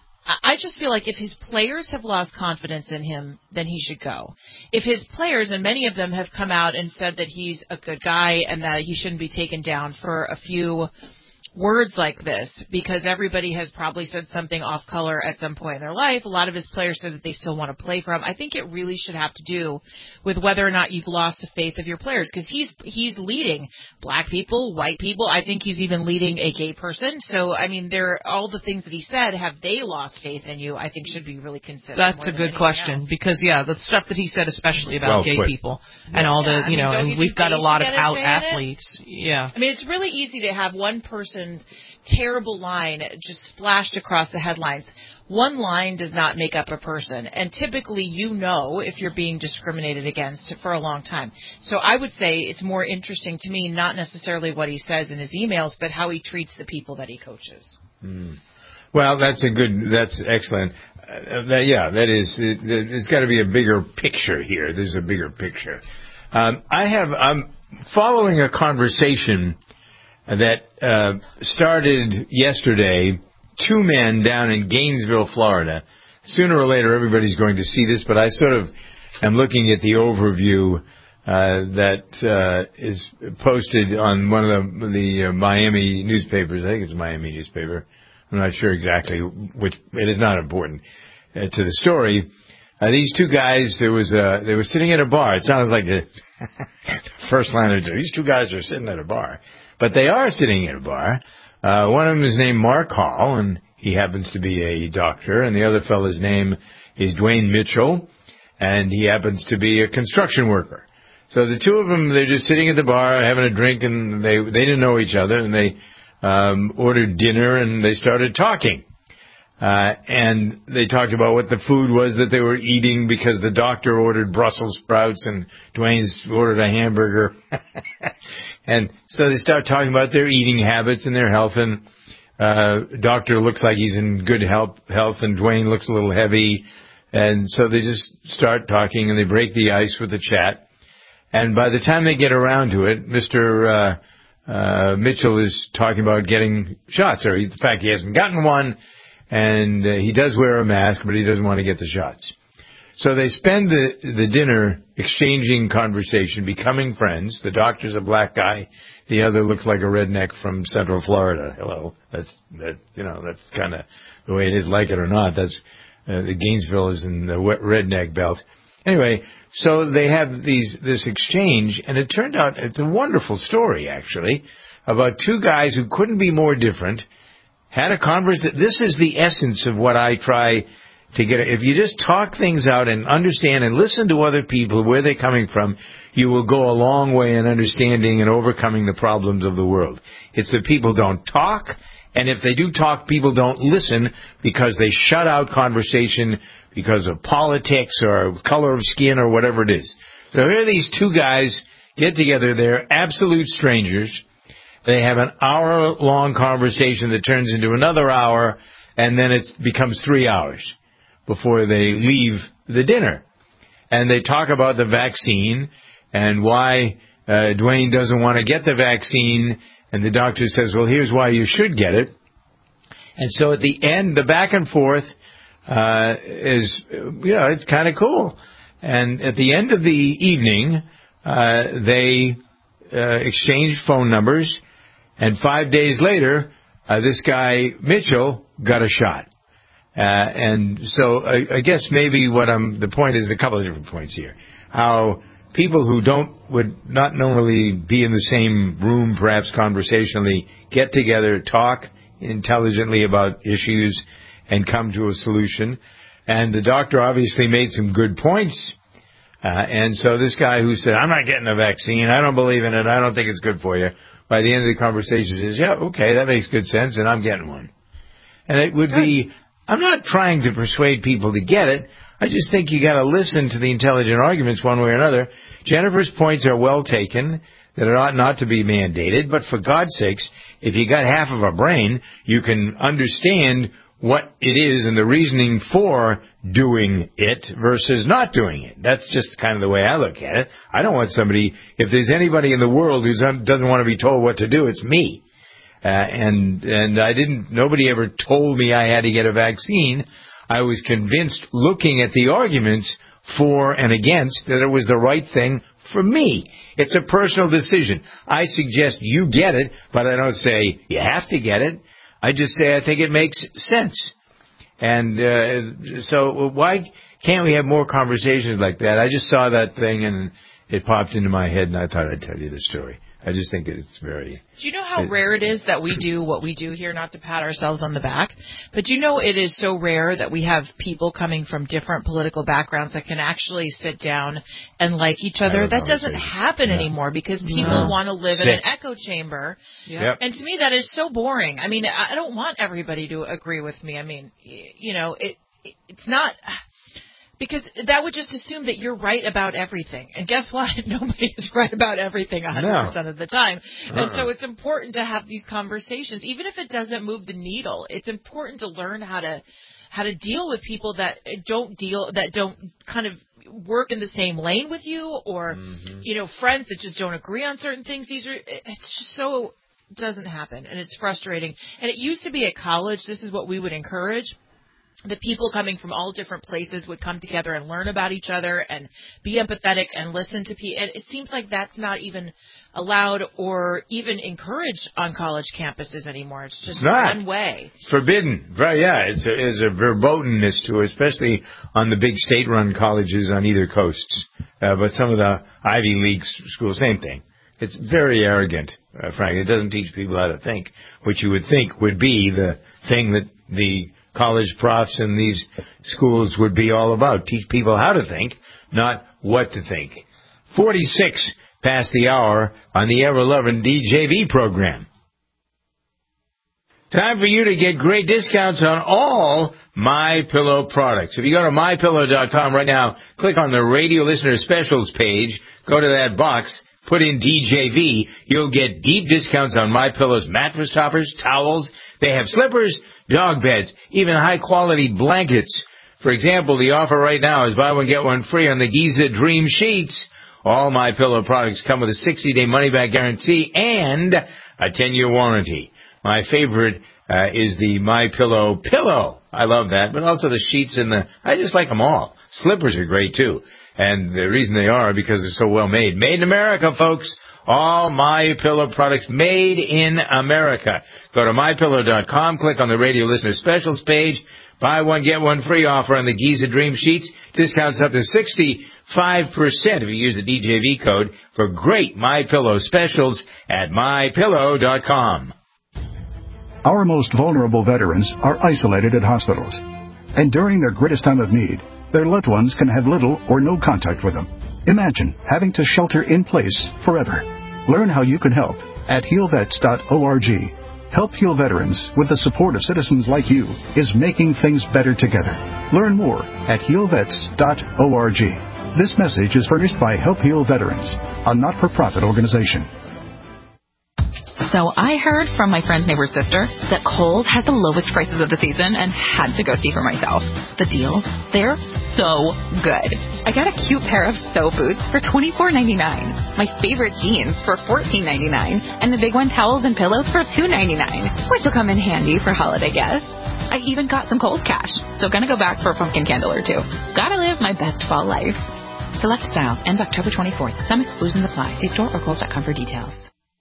I just feel like if his players have lost confidence in him, then he should go. If his players, and many of them have come out and said that he's a good guy and that he shouldn't be taken down for a few words like this, because everybody has probably said something off color at some point in their life. A lot of his players said that they still want to play for him. I think it really should have to do with whether or not you've lost the faith of your players, because he's he's leading black people, white people. I think he's even leading a gay person. So, I mean, there are all the things that he said. Have they lost faith in you? I think should be really considered. that's more a than good anything question else. because yeah, the stuff that he said, especially about Well gay put. people and all Yeah, the I you mean, know, don't and you we've think got a they lot should of get a out say in it? athletes. Yeah. I mean, it's really easy to have one person's terrible line just splashed across the headlines. One line does not make up a person, and typically you know if you're being discriminated against for a long time. So I would say it's more interesting to me, not necessarily what he says in his emails, but how he treats the people that he coaches. Mm. Well, that's a good, that's excellent. Uh, that, yeah, that is, it, there's got to be a bigger picture here. There's a bigger picture. Um, I have, I'm following a conversation that uh, started yesterday. Two men down in Gainesville, Florida. Sooner or later, everybody's going to see this, but I sort of am looking at the overview uh, that uh, is posted on one of the, the uh, Miami newspapers. I think it's a Miami newspaper. I'm not sure exactly which. It is not important uh, to the story. Uh, these two guys, there was a, they were sitting at a bar. It sounds like the first line of these two guys are sitting at a bar, but they are sitting at a bar. Uh, one of them is named Mark Hall, and he happens to be a doctor, and the other fellow's name is Dwayne Mitchell, and he happens to be a construction worker. So the two of them, they're just sitting at the bar having a drink, and they they didn't know each other, and they um, ordered dinner, and they started talking. Uh, and they talked about what the food was that they were eating because the doctor ordered Brussels sprouts and Dwayne's ordered a hamburger. And so they start talking about their eating habits and their health. And uh, doctor looks like he's in good health, health, and Dwayne looks a little heavy. And so they just start talking, and they break the ice with a chat. And by the time they get around to it, Mister Uh, uh, Mitchell is talking about getting shots, or in fact, he hasn't gotten one. And uh, he does wear a mask, but he doesn't want to get the shots. So they spend the, the dinner exchanging conversation, becoming friends. The doctor's a black guy. The other looks like a redneck from Central Florida. Hello. That's, that, you know, that's kind of the way it is, like it or not. That's, uh, the Gainesville is in the redneck belt. Anyway, so they have these, this exchange, and it turned out it's a wonderful story, actually, about two guys who couldn't be more different. Had a conversation. This is the essence of what I try to get. If you just talk things out and understand and listen to other people, where they're coming from, you will go a long way in understanding and overcoming the problems of the world. It's that people don't talk, and if they do talk, people don't listen because they shut out conversation because of politics or color of skin or whatever it is. So here these two guys get together. They're absolute strangers. They have an hour-long conversation that turns into another hour, and then it becomes three hours before they leave the dinner. And they talk about the vaccine and why uh, Dwayne doesn't want to get the vaccine, and the doctor says, well, here's why you should get it. And so at the end, the back and forth uh, is, you know, it's kind of cool. And at the end of the evening, uh, they uh, exchange phone numbers. And five days later, uh, this guy, Mitchell, got a shot. Uh, and so I, I guess maybe what I'm, the point is a couple of different points here. How people who don't, would not normally be in the same room, perhaps conversationally, get together, talk intelligently about issues, and come to a solution. And the doctor obviously made some good points. Uh, and so this guy who said, I'm not getting a vaccine, I don't believe in it, I don't think it's good for you, by the end of the conversation says, yeah, okay, that makes good sense, and I'm getting one. And it would be, I'm not trying to persuade people to get it. I just think you got to listen to the intelligent arguments one way or another. Jennifer's points are well taken, that it ought not to be mandated, but for God's sakes, if you got half of a brain, you can understand what it is and the reasoning for doing it versus not doing it. That's just kind of the way I look at it. I don't want somebody, if there's anybody in the world who doesn't want to be told what to do, it's me. Uh, and and I didn't, nobody ever told me I had to get a vaccine. I was convinced, looking at the arguments for and against, that it was the right thing for me. It's a personal decision. I suggest you get it, but I don't say you have to get it. I just say I think it makes sense. And uh, so why can't we have more conversations like that? I just saw that thing and it popped into my head, and I thought I'd tell you the story. I just think it's very... Do you know how it, rare it is that we do what we do here, not to pat ourselves on the back, but do you know it is so rare that we have people coming from different political backgrounds that can actually sit down and like each other? That doesn't happen yeah. anymore because people no. want to live Sick. in an echo chamber. Yep. And to me, that is so boring. I mean, I don't want everybody to agree with me. I mean, you know, it it's not... Because that would just assume that you're right about everything. And guess what? Nobody is right about everything one hundred percent no. of the time. Uh-uh. And so it's important to have these conversations. Even if it doesn't move the needle, it's important to learn how to how to deal with people that don't deal, that don't kind of work in the same lane with you, or, mm-hmm. you know, friends that just don't agree on certain things. These are, it's just so, it doesn't happen. And it's frustrating. And it used to be at college, this is what we would encourage. that people coming from all different places would come together and learn about each other and be empathetic and listen to people. It seems like that's not even allowed or even encouraged on college campuses anymore. It's just it's not. one way. It's forbidden. Right, yeah, it's a, it's a verbotenness to it, especially on the big state-run colleges on either coasts. Uh, but some of the Ivy League schools, same thing. It's very arrogant, uh, frankly. It doesn't teach people how to think, which you would think would be the thing that the college profs in these schools would be all about. Teach people how to think, not what to think. forty-six past the hour on the ever-loving D J V program. Time for you to get great discounts on all MyPillow products. If you go to my pillow dot com right now, click on the radio listener specials page, go to that box, put in D J V, you'll get deep discounts on MyPillow's mattress toppers, towels. They have slippers, dog beds, even high-quality blankets. For example, the offer right now is buy one, get one free on the Giza Dream Sheets. All MyPillow products come with a sixty-day money-back guarantee and a ten-year warranty. My favorite uh, is the MyPillow pillow. I love that, but also the sheets and the, I just like them all. Slippers are great, too. And the reason they are because they're so well made. Made in America, folks. All MyPillow products made in America. Go to my pillow dot com, click on the radio listener specials page. Buy one, get one free offer on the Giza Dream Sheets. Discounts up to sixty-five percent if you use the D J V code for great MyPillow specials at my pillow dot com. Our most vulnerable veterans are isolated at hospitals. And during their greatest time of need, their loved ones can have little or no contact with them. Imagine having to shelter in place forever. Learn how you can help at heal vets dot org. Help Heal Veterans, with the support of citizens like you, is making things better together. Learn more at heal vets dot org. This message is furnished by Help Heal Veterans, a not-for-profit organization. So I heard from my friend's neighbor's sister that Kohl's has the lowest prices of the season and had to go see for myself. The deals, they're so good. I got a cute pair of sew boots for twenty-four ninety-nine, my favorite jeans for fourteen ninety-nine, and the big one towels and pillows for two ninety-nine, which will come in handy for holiday guests. I even got some Kohl's cash, so gonna go back for a pumpkin candle or two. Gotta live my best fall life. Select styles ends October twenty-fourth. Some exclusions apply. See store or Kohl's dot com for details.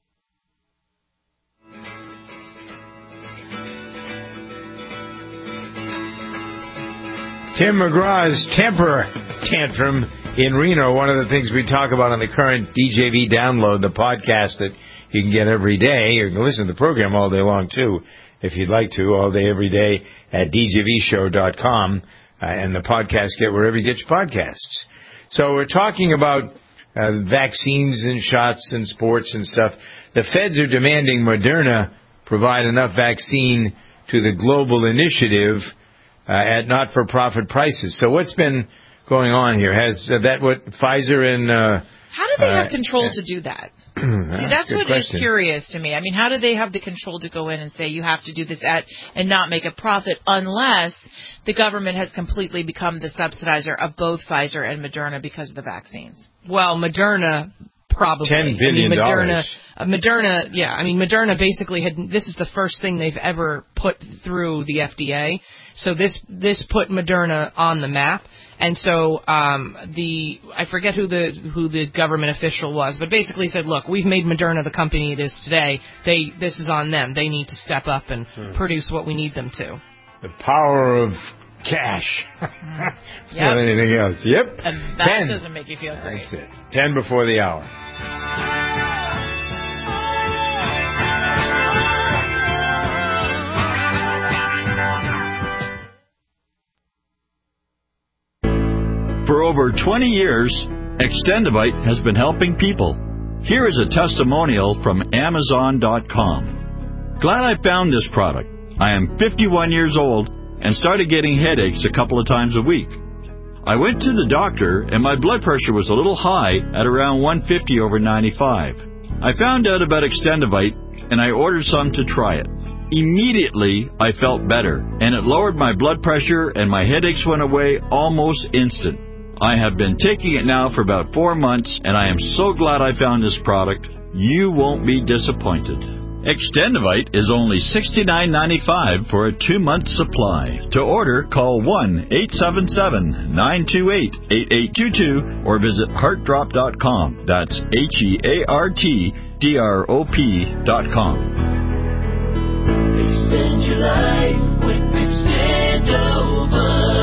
Tim McGraw's temper tantrum in Reno. One of the things we talk about on the current D J V download, the podcast that you can get every day. You can listen to the program all day long, too, if you'd like to, all day, every day at d j v show dot com. Uh, and the podcast get wherever you get your podcasts. So we're talking about uh, vaccines and shots and sports and stuff. The feds are demanding Moderna provide enough vaccine to the global initiative Uh, at not-for-profit prices. So what's been going on here? Has uh, that what Pfizer and uh, how do they have uh, control uh, to do that? that's See, that's what question. is curious to me. I mean, how do they have the control to go in and say you have to do this at and not make a profit unless the government has completely become the subsidizer of both Pfizer and Moderna because of the vaccines? Well, Moderna probably. Ten billion I mean, Moderna, dollars. uh, Moderna, yeah. I mean, Moderna basically had. This is the first thing they've ever put through the F D A. So this this put Moderna on the map. And so um, the I forget who the who the government official was, but basically said, look, we've made Moderna the company it is today. They this is on them. They need to step up and hmm. produce what we need them to. The power of cash. It's Yep. not anything else. Yep. And that Ten. doesn't make you feel great. That's it. Ten before the hour. For over twenty years, Extendivite has been helping people. Here is a testimonial from Amazon dot com. Glad I found this product. I am fifty-one years old and started getting headaches a couple of times a week. I went to the doctor and my blood pressure was a little high at around one fifty over ninety-five. I found out about Extendivite and I ordered some to try it. Immediately, I felt better and it lowered my blood pressure and my headaches went away almost instant. I have been taking it now for about four months and I am so glad I found this product. You won't be disappointed. Extendivite is only sixty-nine ninety-five for a two-month supply. To order, call one eight seven seven, nine two eight, eight eight two two or visit heart drop dot com. That's H E A R T D R O P dot com. Extend your life with Extendovite.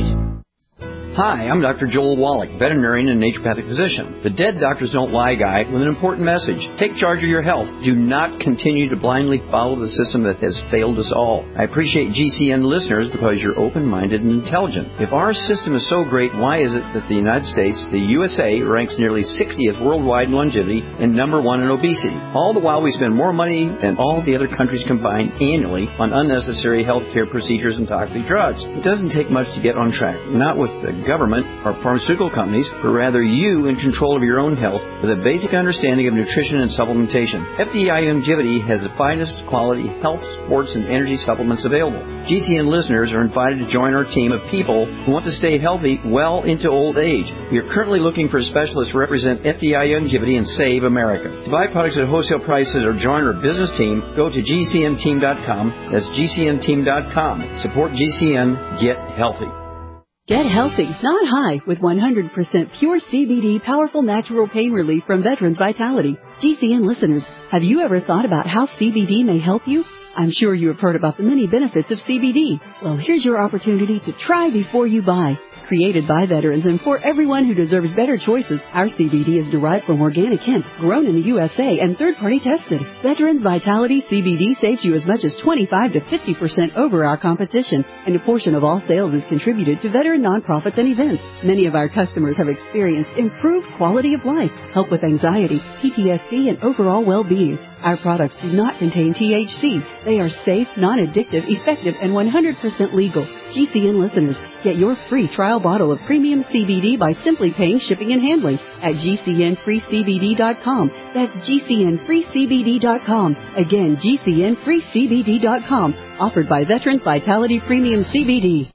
Hi, I'm Doctor Joel Wallach, veterinarian and naturopathic physician. The Dead Doctors Don't Lie guy with an important message. Take charge of your health. Do not continue to blindly follow the system that has failed us all. I appreciate G C N listeners because you're open-minded and intelligent. If our system is so great, why is it that the United States, the U S A, ranks nearly sixtieth worldwide in longevity and number one in obesity? All the while we spend more money than all the other countries combined annually on unnecessary health care procedures and toxic drugs. It doesn't take much to get on track. Not with the government or pharmaceutical companies, but rather you in control of your own health with a basic understanding of nutrition and supplementation. F D I Longevity has the finest quality health, sports, and energy supplements available. G C N listeners are invited to join our team of people who want to stay healthy well into old age. We are currently looking for specialists to represent F D I Longevity and Save America. To buy products at wholesale prices or join our business team, go to G C N team dot com. That's G C N team dot com. Support G C N. Get healthy. Get healthy, not high, with one hundred percent pure C B D powerful natural pain relief from Veterans Vitality. G C N listeners, have you ever thought about how C B D may help you? I'm sure you have heard about the many benefits of C B D. Well, here's your opportunity to try before you buy. Created by veterans and for everyone who deserves better choices, our C B D is derived from organic hemp, grown in the U S A, and third-party tested. Veterans Vitality C B D saves you as much as twenty-five to fifty percent over our competition, and a portion of all sales is contributed to veteran nonprofits and events. Many of our customers have experienced improved quality of life, help with anxiety, P T S D, and overall well-being. Our products do not contain T H C. They are safe, non-addictive, effective, and one hundred percent legal. G C N listeners, get your free trial bottle of premium C B D by simply paying shipping and handling at G C N free C B D dot com. That's G C N free C B D dot com. Again, G C N free C B D dot com. Offered by Veterans Vitality Premium C B D.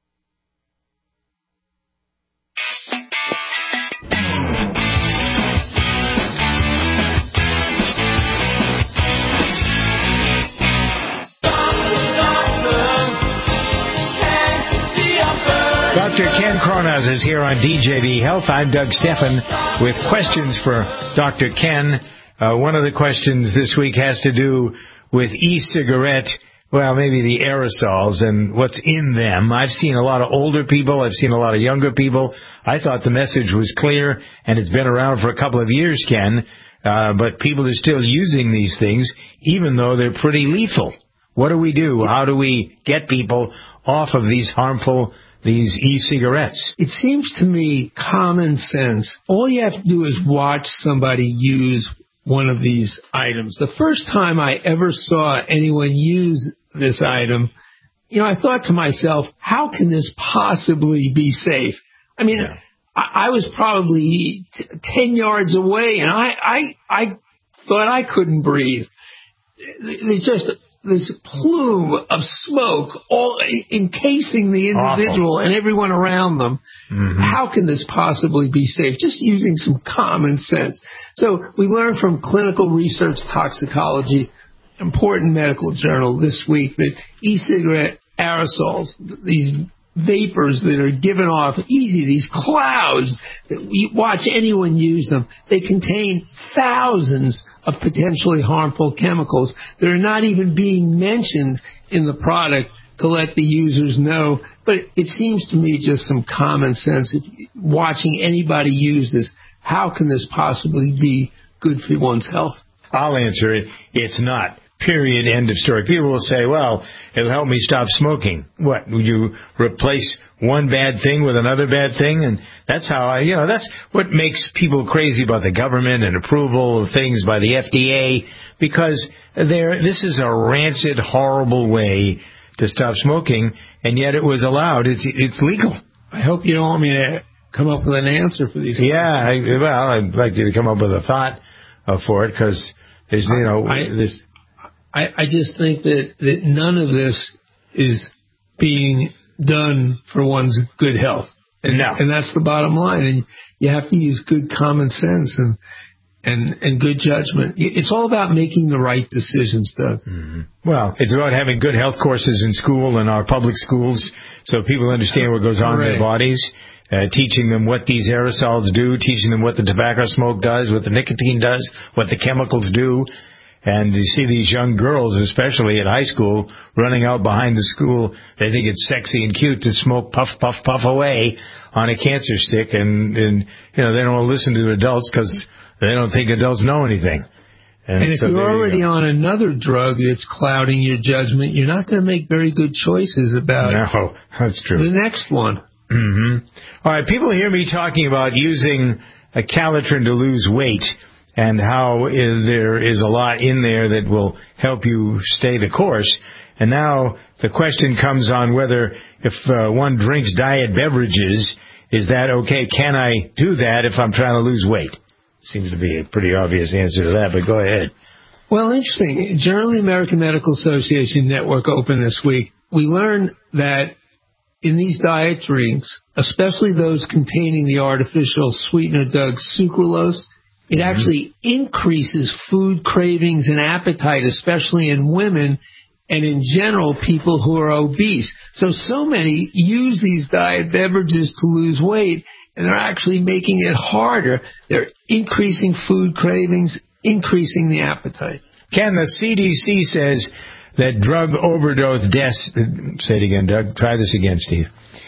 Doctor Ken Kronos is here on D J V Health. I'm Doug Steffen with questions for Doctor Ken. Uh, one of the questions this week has to do with e-cigarette, well, maybe the aerosols and what's in them. I've seen a lot of older people. I've seen a lot of younger people. I thought the message was clear, and it's been around for a couple of years, Ken, uh, but people are still using these things, even though they're pretty lethal. What do we do? How do we get people off of these harmful these e-cigarettes? It seems to me common sense. All you have to do is watch somebody use one of these items. The first time I ever saw anyone use this item, you know, I thought to myself, how can this possibly be safe? I mean, yeah. I, I was probably t- ten yards away, and I, I, I thought I couldn't breathe. There's just this plume of smoke all encasing the individual Awful. and everyone around them. Mm-hmm. How can this possibly be safe? Just using some common sense. So we learned from Clinical Research Toxicology, important medical journal this week, that e-cigarette aerosols, these vapors that are given off easy, these clouds that we watch anyone use them, they contain thousands of potentially harmful chemicals that are not even being mentioned in the product to let the users know. But it seems to me just some common sense. If watching anybody use this, how can this possibly be good for one's health? I'll answer it. It's not. Period. End of story. People will say, well, it'll help me stop smoking. What? Will you replace one bad thing with another bad thing? And that's how I, you know, that's what makes people crazy about the government and approval of things by the F D A, because they're, this is a rancid, horrible way to stop smoking, and yet it was allowed. It's, it's legal. I hope you don't want me to come up with an answer for these. Yeah, I, well, I'd like you to come up with a thought uh, for it, because there's, you know, I, there's, I, I just think that, that none of this is being done for one's good health. And, no. and that's the bottom line. And you have to use good common sense. And and, and good judgment. It's all about making the right decisions, Doug. Mm-hmm. Well, it's about having good health courses in school, in our public schools, so people understand what goes on in their bodies. Uh, teaching them what these aerosols do, teaching them what the tobacco smoke does, what the nicotine does, what the chemicals do. And you see these young girls, especially at high school, running out behind the school. They think it's sexy and cute to smoke puff, puff, puff away on a cancer stick. And, and you know, they don't want to listen to adults because they don't think adults know anything. And, and if so you're already you on another drug that's clouding your judgment, you're not going to make very good choices about no, that's true. the next one. Mm-hmm. All right, people hear me talking about using a Calitrin to lose weight and how is, there is a lot in there that will help you stay the course. And now the question comes on whether if uh, one drinks diet beverages, is that okay? Can I do that if I'm trying to lose weight? Seems to be a pretty obvious answer to that, but go ahead. Well, interesting. During the American Medical Association Network Open this week, we learned that in these diet drinks, especially those containing the artificial sweetener, Doug, sucralose, it mm-hmm. actually increases food cravings and appetite, especially in women and in general people who are obese. So, so many use these diet beverages to lose weight, and they're actually making it harder. They're increasing food cravings, increasing the appetite. Ken, the C D C says that drug overdose deaths, say it again, Doug, try this again, Steve.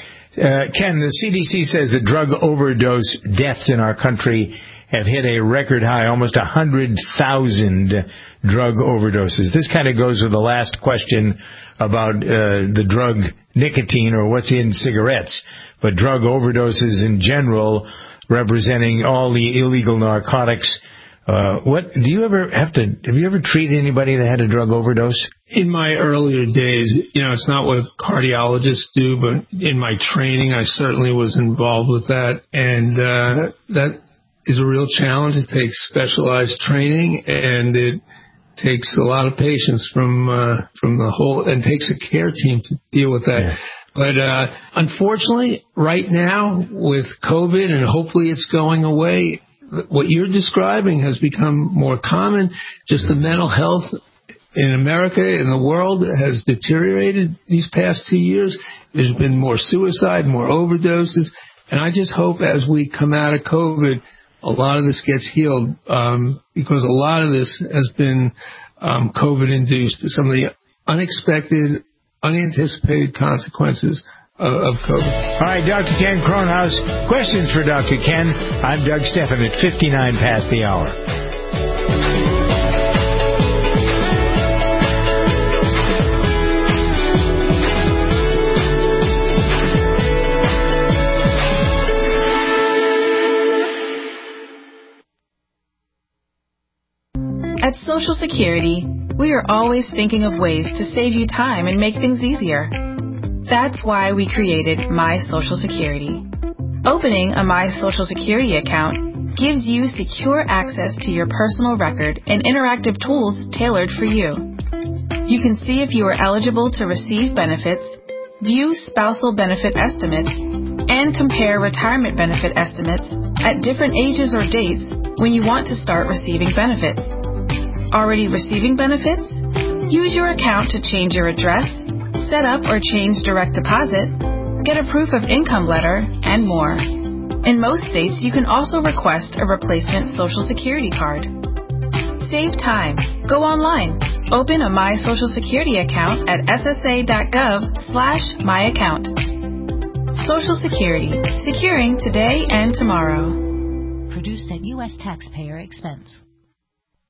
Uh, Ken, the C D C says that drug overdose deaths in our country have hit a record high, almost one hundred thousand drug overdoses. This kind of goes with the last question about uh, the drug nicotine or what's in cigarettes, but drug overdoses in general, representing all the illegal narcotics. Uh, what do you ever have to? Have you ever treated anybody that had a drug overdose? In my earlier days, you know, it's not what cardiologists do, but in my training, I certainly was involved with that, and uh, that is a real challenge. It takes specialized training, and it takes a lot of patience from uh, from the whole, and takes a care team to deal with that. Yeah. But uh, unfortunately, right now with COVID, and hopefully it's going away, what you're describing has become more common. Just the mental health in America, in the world, has deteriorated these past two years. There's been more suicide, more overdoses. And I just hope as we come out of COVID, a lot of this gets healed, um, because a lot of this has been um, COVID-induced. Some of the unexpected, unanticipated consequences of COVID. All right, Doctor Ken Kronhaus, questions for Doctor Ken. I'm Doug Stephan at fifty-nine past the hour. At Social Security, we are always thinking of ways to save you time and make things easier. That's why we created My Social Security. Opening a My Social Security account gives you secure access to your personal record and interactive tools tailored for you. You can see if you are eligible to receive benefits, view spousal benefit estimates, and compare retirement benefit estimates at different ages or dates when you want to start receiving benefits. Already receiving benefits? Use your account to change your address, set up or change direct deposit, get a proof of income letter, and more. In most states, you can also request a replacement Social Security card. Save time. Go online. Open a My Social Security account at ssa.gov slash my account. Social Security. Securing today and tomorrow. Produced at U S taxpayer expense.